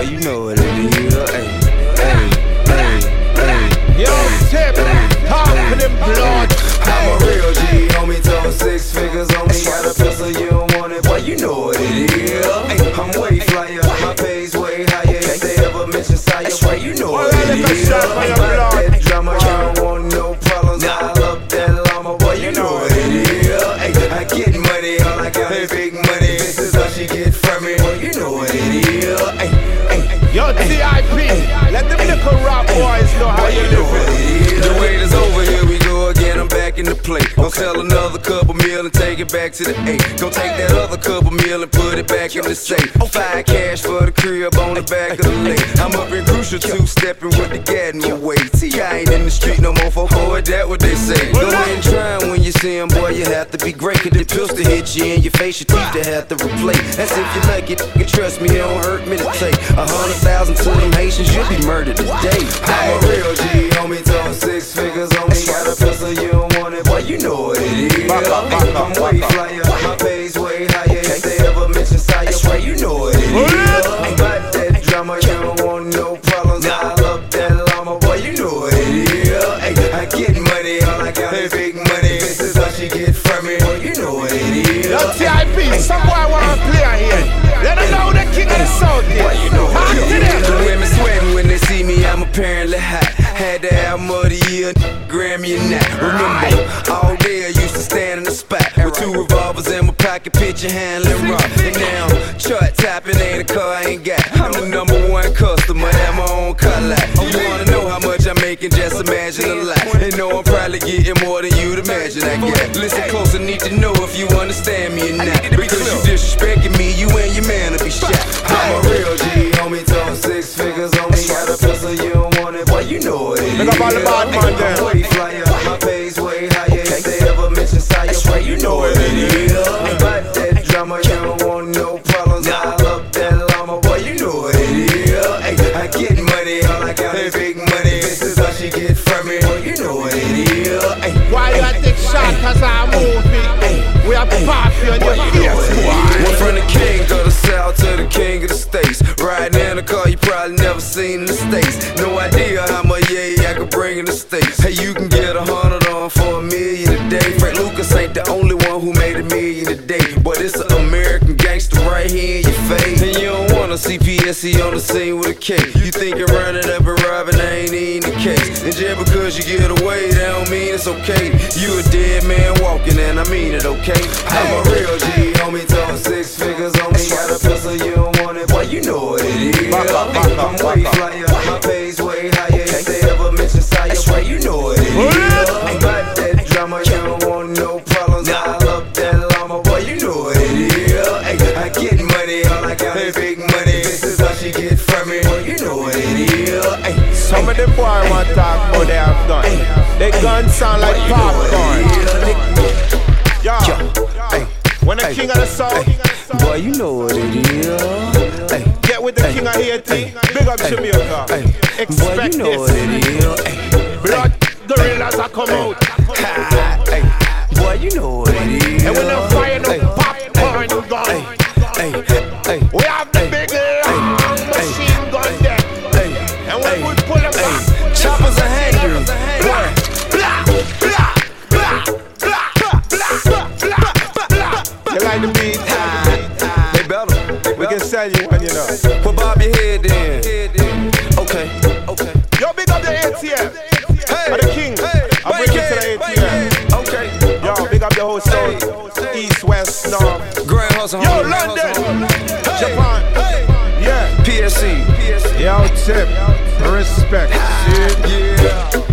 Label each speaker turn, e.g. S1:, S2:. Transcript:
S1: you know what it is.
S2: Yo, Tip, talk to them blood.
S1: I'm a real G, homie, throwing 6 figures on me. Got a pistol, you don't want it, boy, you know what it is. I'm way flyer, my pay's way higher. If they ever mention Sire, boy, you know what it is. I'm about that drama, you don't want no problems. I love that llama, boy, you know what it is. I get money, all I got is big money. This is all she get from me, boy, you know what it is.
S2: Yo, TIP, let them little rap boys know how you do it.
S1: The wait is over, here we go again, I'm back in the play. Gon' sell another couple meal and take it back to the 8. Gon' take that other couple meal and put it back in the safe. 5 cash for the crib on the back of the lake. I'm up in Crucial 2-stepping with the Gadman way. See, I ain't in the street no more, for boy, that what they say. Go ahead and try when you see him, boy, you have to be great. Cause the pills to hit you in your face, your teeth to have to replace. That's if you like it, you trust me, it don't hurt me to take 100,000 to them Haitians, you'll be murdered today. I'm a real G, homie, throwing 6 figures on me. Got a pistol, you don't want it, boy, you know what it is. I'm way flyer, my pay's way higher. If they ever mention Sire, boy, you know what it is. I'm about that drama, you don't want no problems. I love that llama, boy, you know what it is. I get money, all I got is big money. This is all she get from me, boy, you know what it is.
S2: Yo, TIP, some boy wanna play here. Let them know the king of the south here. Talk to them.
S1: The women sweating when they see me, I'm apparently hot. Had the album of the year, Grammy and that. Remember, all day I used to stand in the spot with 2 revolvers in my pocket, picture handling rock. And now, chart topping ain't a car I ain't got. I'm the #1 customer, have my own car lot. You wanna know how much I'm making, just imagine a lot. And know I'm probably getting more than you'd imagine I get. Listen close, I need to know if you understand me or not. Because you disrespecting me, you and your man will be shot. I'm a real G, homie, throwing 6 figures on me. Got a pistol, you don't want it, boy, you know what it is.
S2: Look up all the bad man there.
S1: I'm way flyer, my pay's way higher. If they ever mention Sire, boy, you know what it is. I'm about that drama, you don't want no problems. I love that llama, boy, you know what it is. I get money, all I got is big money. This is all she get from me, boy, you know what it is.
S2: Why you take shot cause I'm moving? We are party on your face, boy.
S1: Went from the king of the south to the king of the states. Riding in a car you probably never seen in the States. No idea how much I could bring in the States. Hey, you can get 100 on for $1 million a day. Frank Lucas ain't the only one who made $1 million a day. But it's an American gangster right here in your face. And you don't want a CPSC on the scene with a K. You think you're running up and robbing, that ain't even the case. And just because you get away, that don't mean it's okay. You a dead man walking, and I mean it, okay? I'm a real G, homie, throwing 6 figures on me. Got a pistol, you don't want it, boy, you know what it is. I'm way flyer, my pay's way higher. If they ever mention Sire, boy, you know what it is. I'm about that drama, you don't want no problems. I love that llama, boy, you know what it is. I get money, all I got is big money. This is all she get from me, boy, you know what it is.
S2: Some of them boy want to talk about they have done. They guns sound like popcorn. Yo, when the king of the south,
S1: boy, you know what it is.
S2: Get with the king of Haiti. Big up Jamaica. Expect
S1: boy, you know what it is.
S2: Blood gorillas are come out.
S1: Boy, you know what it is.
S2: And when they fire no popcorn gun, we have the big long machine gun there. And when we pull them back,
S1: choppers are hangry.
S2: You like the beat?
S1: They better.
S2: We can sell you one, you know.
S1: Put Bob your head in. Okay.
S2: Yo, big up the ATM. The king. I bring it to the ATM.
S1: Okay.
S2: Yo, big up the whole south. East, west, north.
S1: Grand Hustle.
S2: Yo, London. Japan. Yeah.
S1: PSC.
S2: Yo, Tip. Respect.
S1: Yeah.